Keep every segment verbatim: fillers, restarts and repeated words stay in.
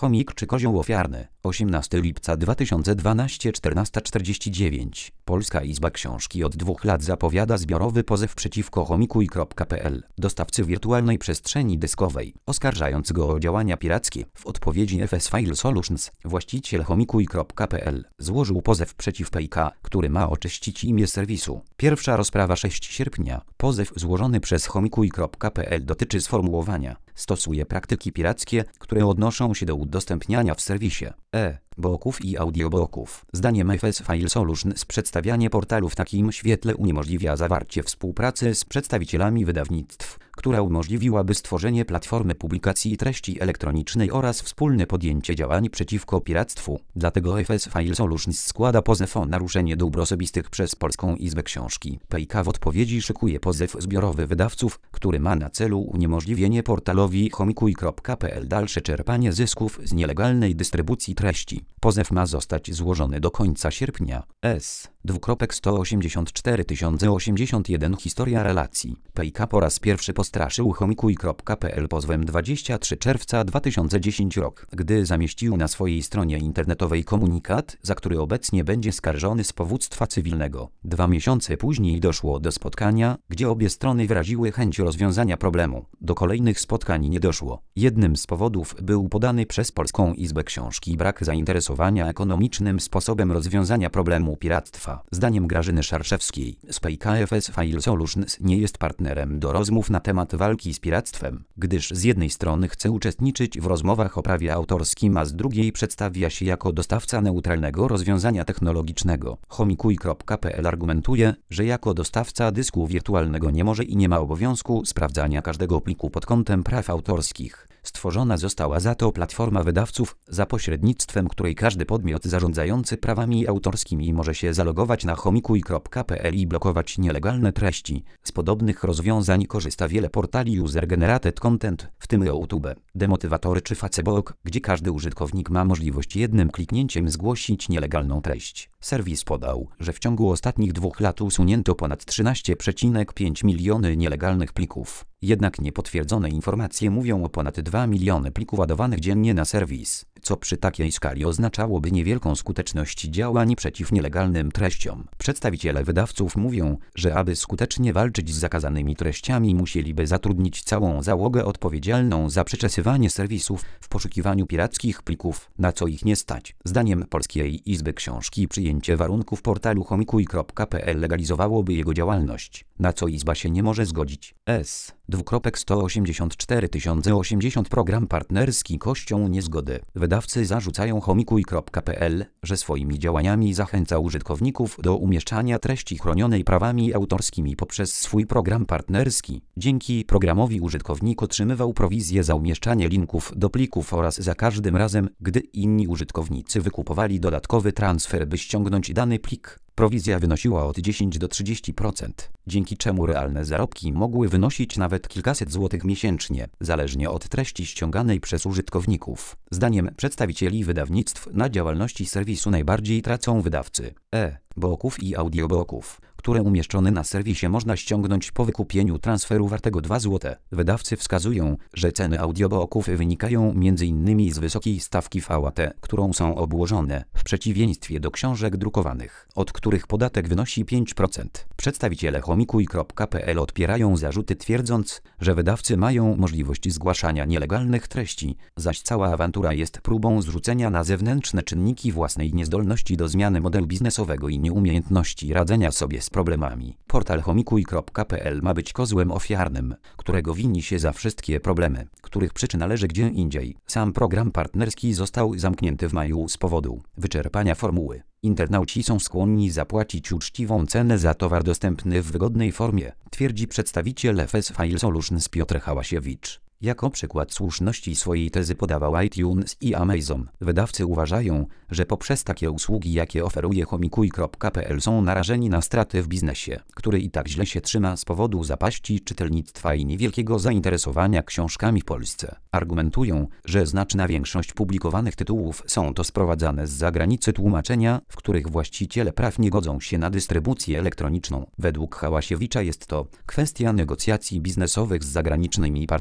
Chomik czy kozioł ofiarny. osiemnastego lipca dwa tysiące dwunastego, czternasta czterdzieści dziewięć. Polska Izba Książki od dwóch lat zapowiada zbiorowy pozew przeciwko chomikuj kropka pe el, dostawcy wirtualnej przestrzeni dyskowej, oskarżając go o działania pirackie. W odpowiedzi F S File Solutions, właściciel chomikuj kropka pe el, złożył pozew przeciw P I K A, który ma oczyścić imię serwisu. Pierwsza rozprawa szóstego sierpnia. Pozew złożony przez chomikuj kropka pe el dotyczy sformułowania: stosuje praktyki pirackie, które odnoszą się do udostępniania w serwisie e-booków i audiobooków. Zdaniem F S File Solutions przedstawianie portalu w takim świetle uniemożliwia zawarcie współpracy z przedstawicielami wydawnictw, która umożliwiłaby stworzenie platformy publikacji treści elektronicznej oraz wspólne podjęcie działań przeciwko piractwu. Dlatego F S File Solutions składa pozew o naruszenie dóbr osobistych przez Polską Izbę Książki. P I K A w odpowiedzi szykuje pozew zbiorowy wydawców, który ma na celu uniemożliwienie portalowi chomikuj kropka pe el dalsze czerpanie zysków z nielegalnej dystrybucji treści. Pozew ma zostać złożony do końca sierpnia. S. sto osiemdziesiąt cztery tysiące osiemdziesiąt jeden Historia relacji. P I K A po raz pierwszy postraszył chomikuj kropka pe el pozwem dwudziestego trzeciego czerwca dwa tysiące dziesiątego roku, gdy zamieścił na swojej stronie internetowej komunikat, za który obecnie będzie skarżony z powództwa cywilnego. Dwa miesiące później doszło do spotkania, gdzie obie strony wyraziły chęć rozwiązania problemu. Do kolejnych spotkań nie doszło. Jednym z powodów był podany przez Polską Izbę Książki brak zainteresowania ekonomicznym sposobem rozwiązania problemu piractwa. Zdaniem Grażyny Szarszewskiej z P I K A F S File Solutions nie jest partnerem do rozmów na temat walki z piractwem, gdyż z jednej strony chce uczestniczyć w rozmowach o prawie autorskim, a z drugiej przedstawia się jako dostawca neutralnego rozwiązania technologicznego. chomikuj kropka pe el argumentuje, że jako dostawca dysku wirtualnego nie może i nie ma obowiązku sprawdzania każdego pliku pod kątem praw autorskich. Stworzona została za to platforma wydawców, za pośrednictwem której każdy podmiot zarządzający prawami autorskimi może się zalogować na chomikuj kropka pe el i blokować nielegalne treści. Z podobnych rozwiązań korzysta wiele portali user-generated content, w tym YouTube, Demotywatory czy Facebook, gdzie każdy użytkownik ma możliwość jednym kliknięciem zgłosić nielegalną treść. Serwis podał, że w ciągu ostatnich dwóch lat usunięto ponad trzynaście przecinek pięć miliony nielegalnych plików. Jednak niepotwierdzone informacje mówią o ponad dwa miliony plików ładowanych dziennie na serwis, co przy takiej skali oznaczałoby niewielką skuteczność działań przeciw nielegalnym treściom. Przedstawiciele wydawców mówią, że aby skutecznie walczyć z zakazanymi treściami, musieliby zatrudnić całą załogę odpowiedzialną za przeczesywanie serwisów w poszukiwaniu pirackich plików, na co ich nie stać. Zdaniem Polskiej Izby Książki przyjęcie warunków portalu chomikuj kropka pe el legalizowałoby jego działalność, na co Izba się nie może zgodzić. S. sto osiemdziesiąt cztery tysiące osiemdziesiąt Program partnerski Kością niezgody. Wydawcy zarzucają chomikuj kropka pe el, że swoimi działaniami zachęca użytkowników do umieszczania treści chronionej prawami autorskimi poprzez swój program partnerski. Dzięki programowi użytkownik otrzymywał prowizję za umieszczanie linków do plików oraz za każdym razem, gdy inni użytkownicy wykupowali dodatkowy transfer, by ściągnąć dany plik. Prowizja wynosiła od dziesięć do trzydziestu procent, dzięki czemu realne zarobki mogły wynosić nawet kilkaset złotych miesięcznie, zależnie od treści ściąganej przez użytkowników. Zdaniem przedstawicieli wydawnictw na działalności serwisu najbardziej tracą wydawcy e-booków i audiobooków, które umieszczone na serwisie można ściągnąć po wykupieniu transferu wartego dwa złote. Wydawcy wskazują, że ceny audiobooków wynikają między innymi z wysokiej stawki V A T, którą są obłożone, w przeciwieństwie do książek drukowanych, od których podatek wynosi pięć procent. Przedstawiciele chomikuj kropka pe el odpierają zarzuty, twierdząc, że wydawcy mają możliwość zgłaszania nielegalnych treści, zaś cała awantura jest próbą zrzucenia na zewnętrzne czynniki własnej niezdolności do zmiany modelu biznesowego i nieumiejętności radzenia sobie z problemami. Portal chomikuj kropka pe el ma być kozłem ofiarnym, którego wini się za wszystkie problemy, których przyczyna leży gdzie indziej. Sam program partnerski został zamknięty w maju z powodu wyczerpania formuły. Internauci są skłonni zapłacić uczciwą cenę za towar dostępny w wygodnej formie, twierdzi przedstawiciel F S File Solutions Piotr Hałasiewicz. Jako przykład słuszności swojej tezy podawał iTunes i Amazon. Wydawcy uważają, że poprzez takie usługi, jakie oferuje chomikuj kropka pe el, są narażeni na straty w biznesie, który i tak źle się trzyma z powodu zapaści czytelnictwa i niewielkiego zainteresowania książkami w Polsce. Argumentują, że znaczna większość publikowanych tytułów są to sprowadzane z zagranicy tłumaczenia, w których właściciele praw nie godzą się na dystrybucję elektroniczną. Według Hałasiewicza jest to kwestia negocjacji biznesowych z zagranicznymi partnerami.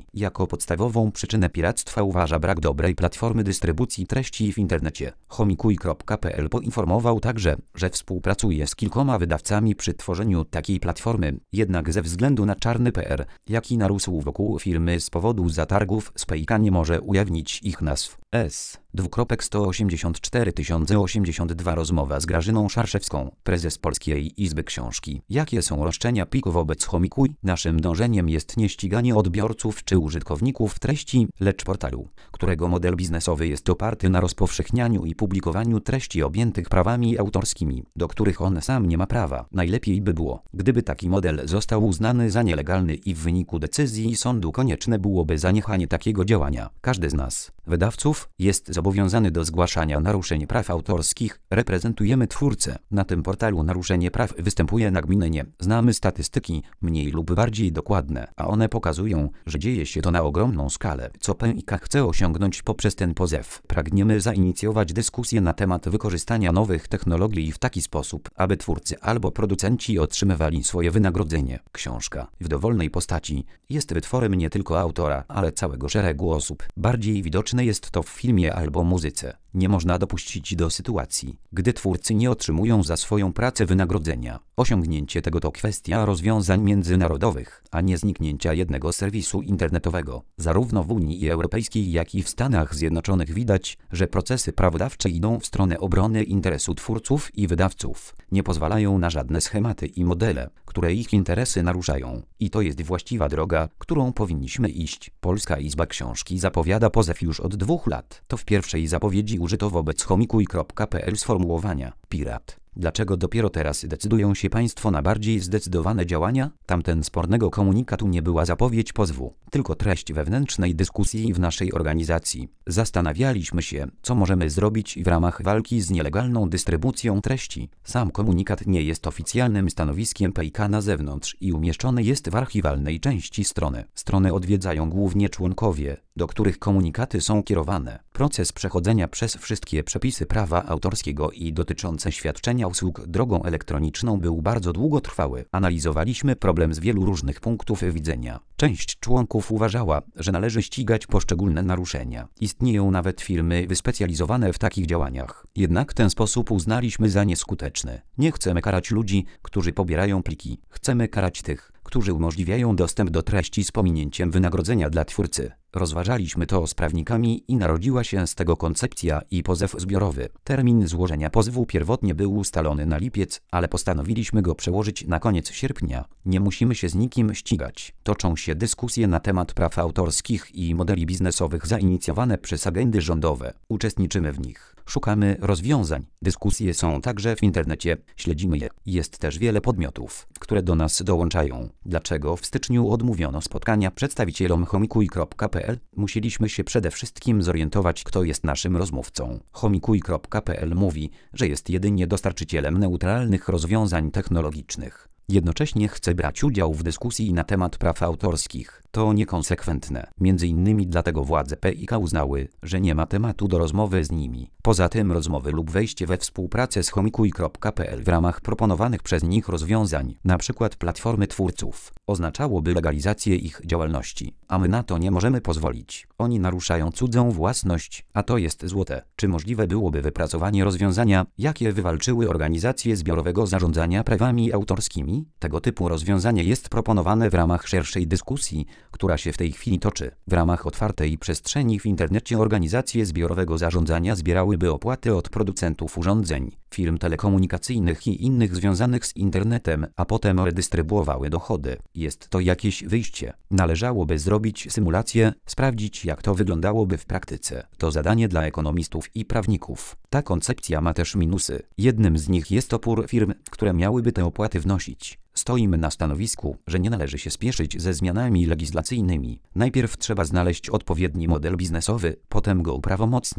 treści. Jako podstawową przyczynę piractwa uważa brak dobrej platformy dystrybucji treści w internecie. Homikuj kropka pe el poinformował także, że współpracuje z kilkoma wydawcami przy tworzeniu takiej platformy, jednak ze względu na czarny P R, jaki narósł wokół firmy z powodu zatargów, Spejka nie może ujawnić ich nazw. S. sto osiemdziesiąt cztery tysiące osiemdziesiąt dwa Rozmowa z Grażyną Szarszewską, prezes Polskiej Izby Książki. Jakie są roszczenia P I K wobec Homikuj? Naszym dążeniem jest nie ściganie odbiorców czy użytkowników treści, lecz portalu, którego model biznesowy jest oparty na rozpowszechnianiu i publikowaniu treści objętych prawami autorskimi, do których on sam nie ma prawa. Najlepiej by było, gdyby taki model został uznany za nielegalny i w wyniku decyzji sądu konieczne byłoby zaniechanie takiego działania. Każdy z nas, wydawców, jest zobowiązany do zgłaszania naruszeń praw autorskich. Reprezentujemy twórcę. Na tym portalu naruszenie praw występuje nagminnie. Znamy statystyki, mniej lub bardziej dokładne, a one pokazują, że dzieje się to na ogromną skalę. Co P I K chce osiągnąć poprzez ten pozew? Pragniemy zainicjować dyskusję na temat wykorzystania nowych technologii w taki sposób, aby twórcy albo producenci otrzymywali swoje wynagrodzenie. Książka, w dowolnej postaci, jest wytworem nie tylko autora, ale całego szeregu osób. Bardziej widoczne jest to w filmie albo muzyce. Nie można dopuścić do sytuacji, gdy twórcy nie otrzymują za swoją pracę wynagrodzenia. Osiągnięcie tego to kwestia rozwiązań międzynarodowych, a nie zniknięcia jednego serwisu internetowego. Zarówno w Unii Europejskiej, jak i w Stanach Zjednoczonych widać, że procesy prawodawcze idą w stronę obrony interesu twórców i wydawców. Nie pozwalają na żadne schematy i modele, które ich interesy naruszają. I to jest właściwa droga, którą powinniśmy iść. Polska Izba Książki zapowiada pozew już od dwóch lat. To w pierwszej zapowiedzi użyto wobec homikuj kropka pe el sformułowania pirat. Dlaczego dopiero teraz decydują się Państwo na bardziej zdecydowane działania? Tamten spornego komunikatu nie była zapowiedź pozwu, tylko treść wewnętrznej dyskusji w naszej organizacji. Zastanawialiśmy się, co możemy zrobić w ramach walki z nielegalną dystrybucją treści. Sam komunikat nie jest oficjalnym stanowiskiem P I K na zewnątrz i umieszczony jest w archiwalnej części strony. Stronę odwiedzają głównie członkowie, do których komunikaty są kierowane. Proces przechodzenia przez wszystkie przepisy prawa autorskiego i dotyczące świadczenia usług drogą elektroniczną był bardzo długotrwały. Analizowaliśmy problem z wielu różnych punktów widzenia. Część członków uważała, że należy ścigać poszczególne naruszenia. Istnieją nawet firmy wyspecjalizowane w takich działaniach. Jednak w ten sposób uznaliśmy za nieskuteczny. Nie chcemy karać ludzi, którzy pobierają pliki. Chcemy karać tych, którzy umożliwiają dostęp do treści z pominięciem wynagrodzenia dla twórcy. Rozważaliśmy to z prawnikami i narodziła się z tego koncepcja i pozew zbiorowy. Termin złożenia pozwu pierwotnie był ustalony na lipiec, ale postanowiliśmy go przełożyć na koniec sierpnia. Nie musimy się z nikim ścigać. Toczą się dyskusje na temat praw autorskich i modeli biznesowych zainicjowane przez agendy rządowe. Uczestniczymy w nich. Szukamy rozwiązań. Dyskusje są także w internecie. Śledzimy je. Jest też wiele podmiotów, które do nas dołączają. Dlaczego w styczniu odmówiono spotkania przedstawicielom homikuj kropka pe el? Musieliśmy się przede wszystkim zorientować, kto jest naszym rozmówcą. homikuj kropka pe el mówi, że jest jedynie dostarczycielem neutralnych rozwiązań technologicznych. Jednocześnie chce brać udział w dyskusji na temat praw autorskich. To niekonsekwentne. Między innymi dlatego władze P I K uznały, że nie ma tematu do rozmowy z nimi. Poza tym rozmowy lub wejście we współpracę z homikuj kropka pe el w ramach proponowanych przez nich rozwiązań, np. platformy twórców, oznaczałoby legalizację ich działalności. A my na to nie możemy pozwolić. Oni naruszają cudzą własność, a to jest złote. Czy możliwe byłoby wypracowanie rozwiązania, jakie wywalczyły organizacje zbiorowego zarządzania prawami autorskimi? Tego typu rozwiązanie jest proponowane w ramach szerszej dyskusji, która się w tej chwili toczy. W ramach otwartej przestrzeni w internecie organizacje zbiorowego zarządzania zbierałyby opłaty od producentów urządzeń, firm telekomunikacyjnych i innych związanych z internetem, a potem redystrybuowały dochody. Jest to jakieś wyjście. Należałoby zrobić symulację, sprawdzić, jak to wyglądałoby w praktyce. To zadanie dla ekonomistów i prawników. Ta koncepcja ma też minusy. Jednym z nich jest opór firm, które miałyby te opłaty wnosić. Stoimy na stanowisku, że nie należy się spieszyć ze zmianami legislacyjnymi. Najpierw trzeba znaleźć odpowiedni model biznesowy, potem go uprawomocnić.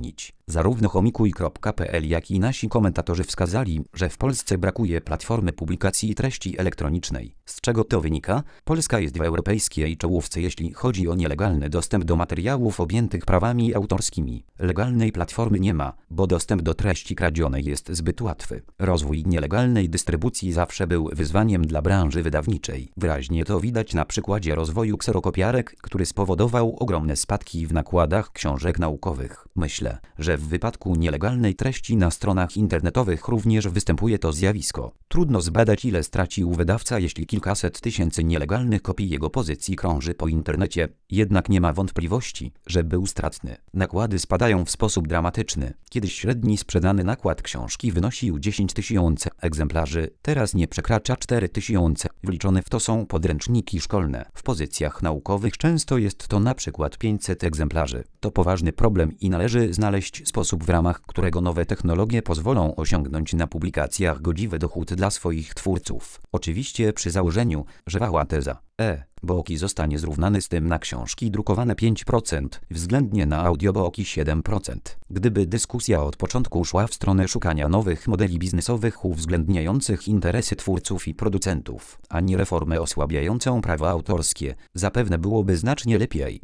Zarówno chomikuj kropka pe el, jak i nasi komentatorzy wskazali, że w Polsce brakuje platformy publikacji treści elektronicznej. Z czego to wynika? Polska jest w europejskiej czołówce, jeśli chodzi o nielegalny dostęp do materiałów objętych prawami autorskimi. Legalnej platformy nie ma, bo dostęp do treści kradzionej jest zbyt łatwy. Rozwój nielegalnej dystrybucji zawsze był wyzwaniem dla branży wydawniczej. Wyraźnie to widać na przykładzie rozwoju kserokopiarek, który spowodował ogromne spadki w nakładach książek naukowych. Myślę, że w wypadku nielegalnej treści na stronach internetowych również występuje to zjawisko. Trudno zbadać, ile stracił wydawca, jeśli kilkaset tysięcy nielegalnych kopii jego pozycji krąży po internecie. Jednak nie ma wątpliwości, że był stratny. Nakłady spadają w sposób dramatyczny. Kiedyś średni sprzedany nakład książki wynosił dziesięć tysięcy egzemplarzy, teraz nie przekracza cztery tysiące. Wliczone w to są podręczniki szkolne. W pozycjach naukowych często jest to na przykład pięćset egzemplarzy. To poważny problem i należy znaleźć sposób, w ramach którego nowe technologie pozwolą osiągnąć na publikacjach godziwy dochód dla swoich twórców. Oczywiście przy założeniu, że wała teza e booki zostanie zrównany z tym na książki drukowane pięć procent, względnie na audiobooki siedem procent. Gdyby dyskusja od początku szła w stronę szukania nowych modeli biznesowych uwzględniających interesy twórców i producentów, a nie reformę osłabiającą prawa autorskie, zapewne byłoby znacznie lepiej.